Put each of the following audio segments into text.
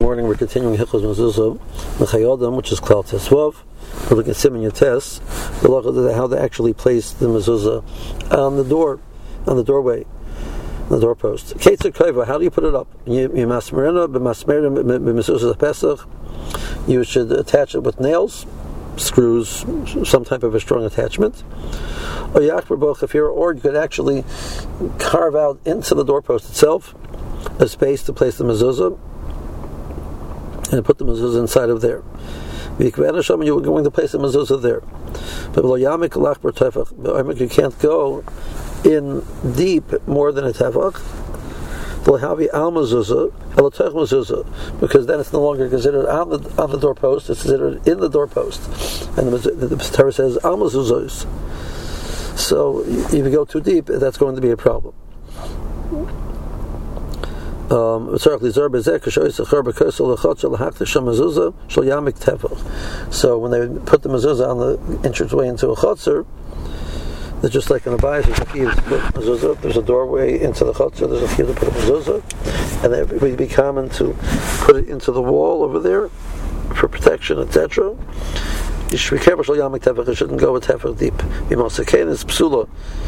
morning we're continuing Hilchos Mezuzah Mechayodam, which is Klal Tesvav. We're looking at Siman Yates, how they actually place the mezuzah on the door, on the doorway, on the doorpost. Ketzah Kaiva, how do you put it up? You should attach it with nails, screws, some type of a strong attachment. Or you could actually carve out into the doorpost itself a space to place the mezuzah and put the mezuzah inside of there. You were going to place the mezuzah there. But you can't go in deep more than a tefach. Because then it's no longer considered on the doorpost, it's considered in the doorpost. And the Torah says al mezuzos. So if you go too deep, that's going to be a problem. So when they put the mezuzah on the entranceway into a chotzer, they're just like in a bayis, there's a doorway into the chotzer, there's a key to put a mezuzah, and it would be common to put it into the wall over there for protection, etc. You should be careful, it shouldn't go with tefach deep. It's psula.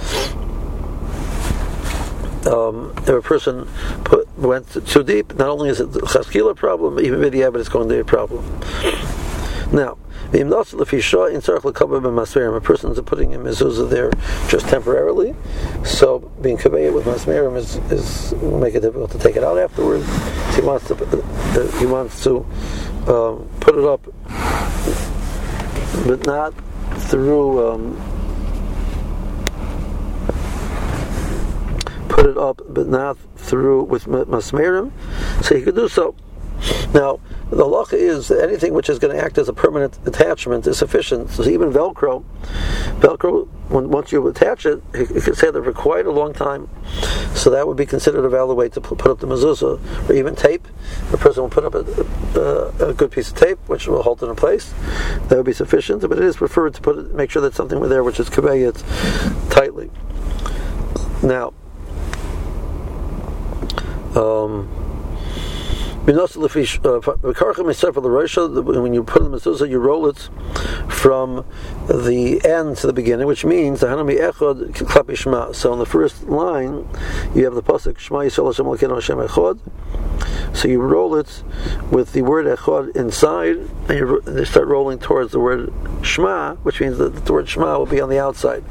If a person went too deep, not only is it a chaskila problem, but even Vidya, but it's going to be a problem. Now, a person's putting a mezuzah there just temporarily, so being kaveh with masmerim will make it difficult to take it out afterwards. So he wants to put it up, but not through. Put it up, but not through with masmerim, so he could do so. Now, the halacha is that anything which is going to act as a permanent attachment is sufficient. So even Velcro, once you attach it, you can say that for quite a long time. So that would be considered a valid way to put up the mezuzah, or even tape. A person will put up a good piece of tape, which will hold it in place. That would be sufficient. But it is preferred to make sure that something was there which is kaveh tightly. Now. When you put the mezuzah, you roll it from the end to the beginning, which means so in the first line you have the pasuk Shema Yisrael Hashem Elokeinu Hashem Echad. So you roll it with the word Echad inside, and you start rolling towards the word Shema, which means that the word Shema will be on the outside.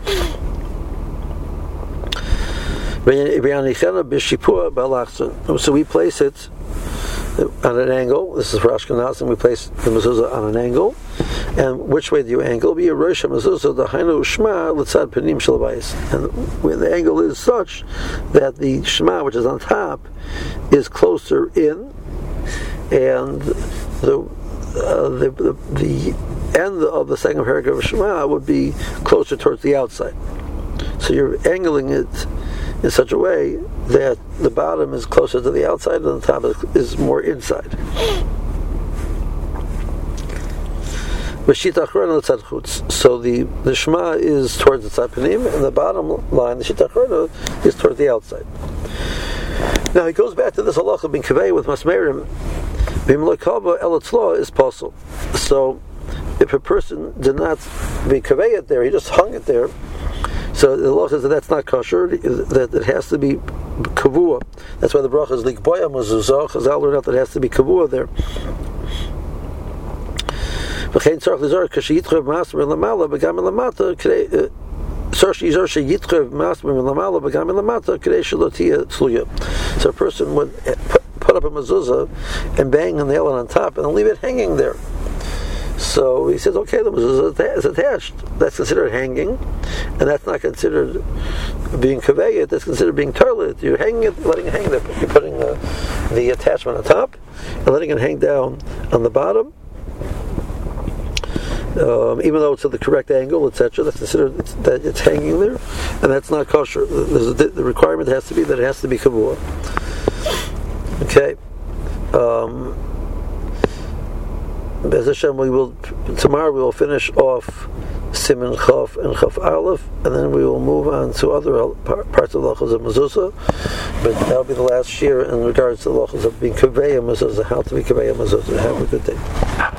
So we place it on an angle. This is for Ashkenaz, and we place the mezuzah on an angle. And which way do you angle? Be a rosh mezuzah the hainu shma l'tzad panim shel bayis. And where the angle is such that the shema, which is on top, is closer in, and the end of the second paragraph of shema would be closer towards the outside. So you're angling it in such a way that the bottom is closer to the outside and the top is more inside. So the Shema is towards the tzad panim, and the bottom line, the Shita Achrona, is towards the outside. Now he goes back to this halacha being kaveh with masmerim. Bimlekava elatzlo is possible. So if a person did not be kaveh it there, he just hung it there. So the law says that that's not kosher, that it has to be kavua. That's why the bracha is likboya mezuzah. Chazal learned out that it has to be kavua there. So a person would put up a mezuzah and bang a nail on top and leave it hanging there. So he says, okay, the mezuzah is attached. That's considered hanging, and that's not considered being kaveh. That's considered being turlet. You're hanging it, letting it hang there. You're putting the attachment on top and letting it hang down on the bottom. Even though it's at the correct angle, etc., that's considered that it's hanging there, and that's not kosher. The requirement has to be that it has to be kavua. Okay. Be'ez Hashem, tomorrow we will finish off Siman Chaf and Chaf Aleph, and then we will move on to other parts of the Lachos of Mezuzah. But that'll be the last year in regards to the halachas of being kavei mezuzah, how to be kavei mezuzah. Have a good day.